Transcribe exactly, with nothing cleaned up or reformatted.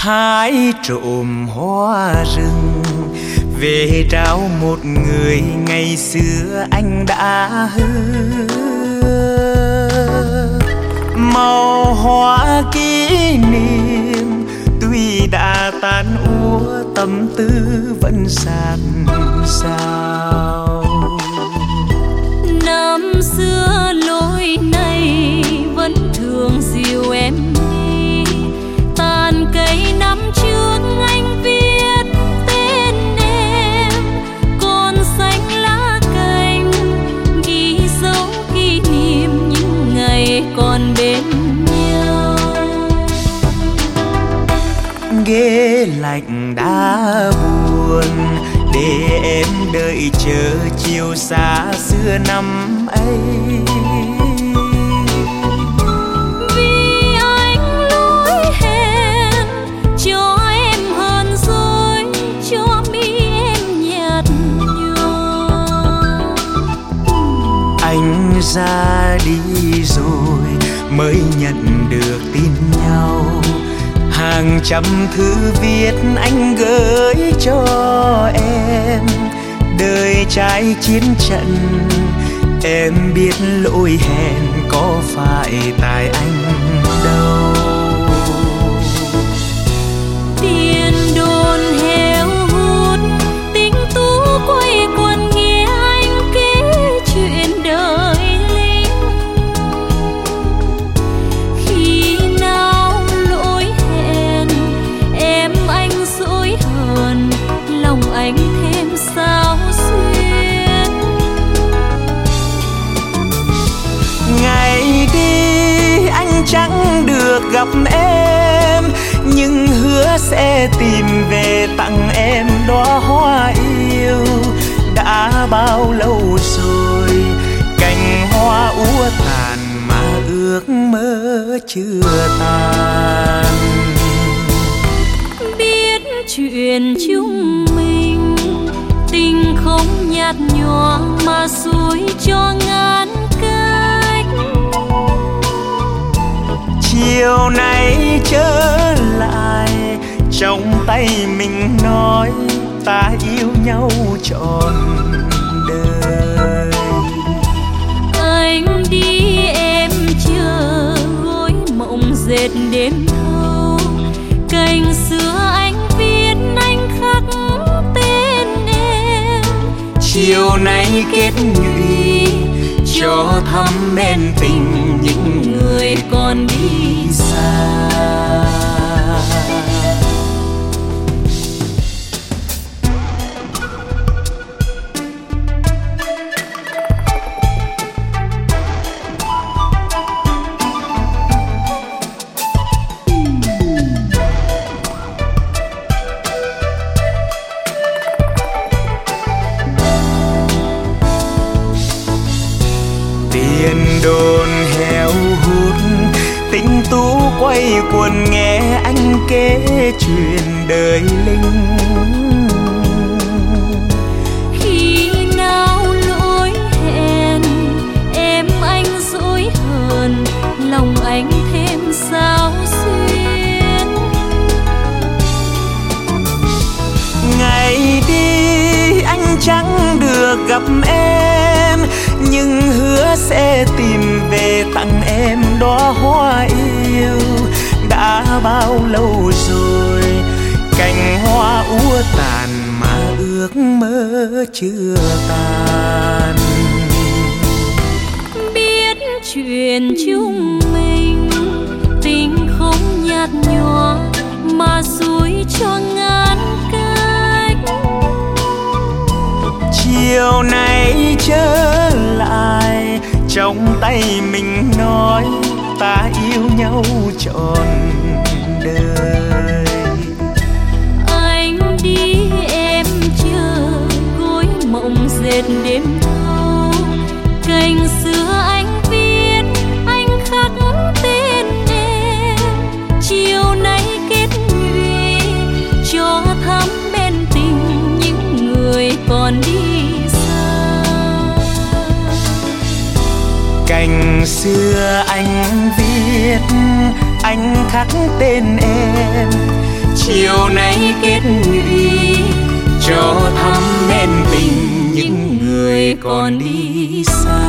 hái trộm hoa rừng về trao một người ngày xưa anh đã hứa. Màu hoa kỷ niệm tuy đã tan úa, tâm tư vẫn sát sao. Năm xưa lối này vẫn thường dìu em đi, tàn cây năm trước anh viết tên em, còn xanh lá cành ghi dấu kỷ niệm những ngày còn bên nhau. Ghế lạnh đã buồn để em đợi chờ chiều xa xưa năm ấy. Vì anh lỗi hẹn cho em hờn dỗi, cho mi em nhạt nhòa. Anh ra đi rồi mới nhận được tin nhau, hàng trăm thư viết anh gửi cho em. Đời trai chiến trận em biết lỗi hẹn có phải tại anh đâu. Tiền đồn heo hút tình tú quay quần nghe anh kể chuyện đời lính. Khi nào lỗi hẹn em anh dỗi hờn, lòng anh thêm sao xuyên. Ngày đi anh chẳng được gặp em, nhưng hứa sẽ tìm về tặng em đóa hoa yêu. Đã bao lâu rồi cành hoa úa tàn mà ước mơ chưa tàn. Biết chuyện chúng mình tình không nhạt nhòa mà xuôi cho ngàn cách. Chiều nay trở lại trong tay mình nói ta yêu nhau trọn đời. Anh đi em chờ gối mộng dệt đêm thâu, cành xưa anh viết anh khắc tên em. Chiều nay kết nhụy cho thắm bên tình những người còn đi xa. Tiền đồn heo hút tình tú quay quần nghe anh kể chuyện đời lính. Khi nào lỗi hẹn em anh dỗi hờn, lòng anh thêm sao xuyên. Ngày đi anh chẳng được gặp em, nhưng hứa sẽ tìm về tặng em đóa hoa yêu. Đã bao lâu rồi cành hoa úa tàn mà ước mơ chưa tàn. Biết chuyện chúng mình tình không nhạt nhòa mà xuôi cho ngàn cách. Chiều nay trở lại trong tay mình nói ta yêu nhau trọn đời. Anh đi em chờ gối mộng dệt đêm thâu, cành xưa anh viết anh khắc tên em. Chiều nay kết nhụy cho thắm bên tình những người còn đi xa. Cành xưa anh viết anh khắc tên em, chiều nay kết nghị cho thắm nên tình những người còn đi xa.